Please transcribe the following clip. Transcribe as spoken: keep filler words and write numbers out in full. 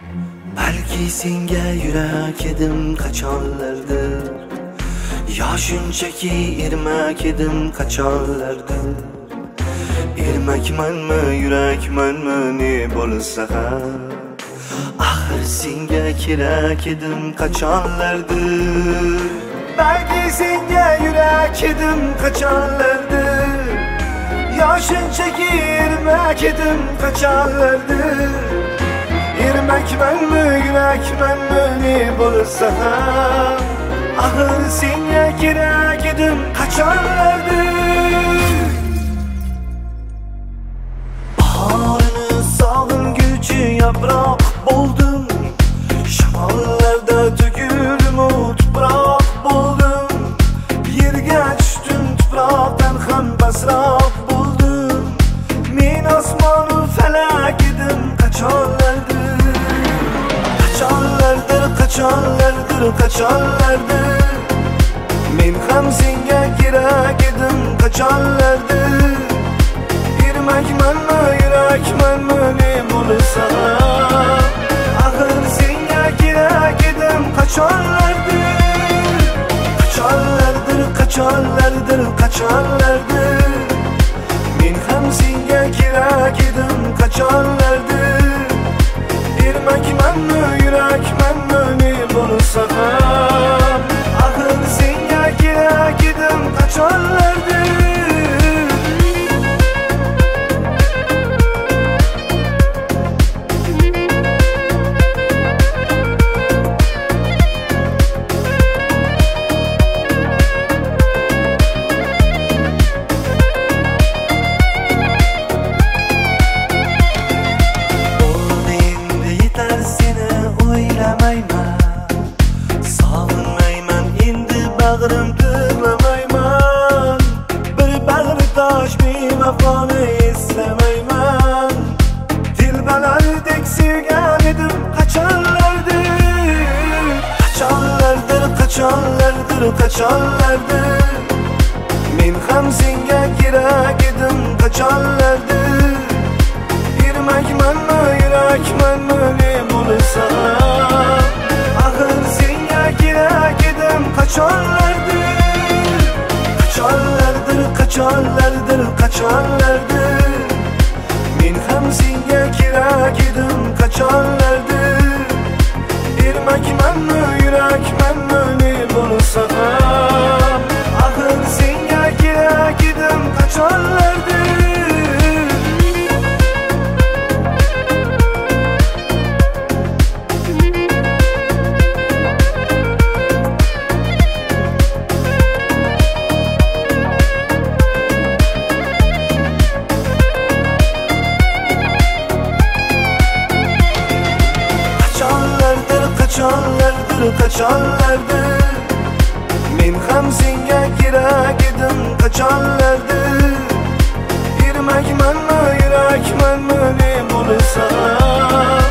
Balki senga yurak edim qachonlardir, yo shunchaki ermak edim qachonlardir. Ermakmanmi, yurakmanmi, ne bo'lsa ham axir senga kerak edim qachonlardir. Balki senga yurak edim qachonlardir, yo shunchaki ermak edim qachonlardir. Ermakmanmi, yurakmanmi, ne bo'lsa ham axir senga kerak edim qachonlardir. Bahorini sog'inguvchi yaproq bo'ldim, shamollarda to'kildim u tuproq bo'ldim. Yerga tushdim, tuproqdan ham pastroq bo'ldim. Men osmonu falak edim qachonlardir, qachonlardir, qachonlardir, qachonlardir. Men ham senga kerak edim qachonlardir. Ermakmanmi, yurakmanmi, ne bo'lsa ham axir senga kerak edim qachonlardir. Qachonlardir, qachonlardir, qachonlardir. Men ham senga kerak edim qachonlardir. Ermakmanmi, yurakmanmi, ne bo'lsa ham axir senga kerak edim qachonlardir. Sog'inmayman endi bag'rim tig'lamayman. Bir bag'ri tosh bevafoni eslamayman. Dilbalardek sevgan edim qachonlardir, qachonlardir, qachonlardir, qachonlardir. Men ham senga kerak edim qachonlardir. Ermakmanmi, yurakmanmi, ne bo'lsa ham axir senga kerak edim qachonlardir. Qachonlardir, qachonlardir, qachonlardir. Men ham senga kerak edim qachonlardir. Ermakmanmi, yurakmanmi, ne bo'lsa ham axir senga kerak edim qachonlardir. Qachonlardir, qachonlardir. Men ham senga kerak edim qachonlardir. Ermakmanmi, yurakmanmi, ne bo'lsa ham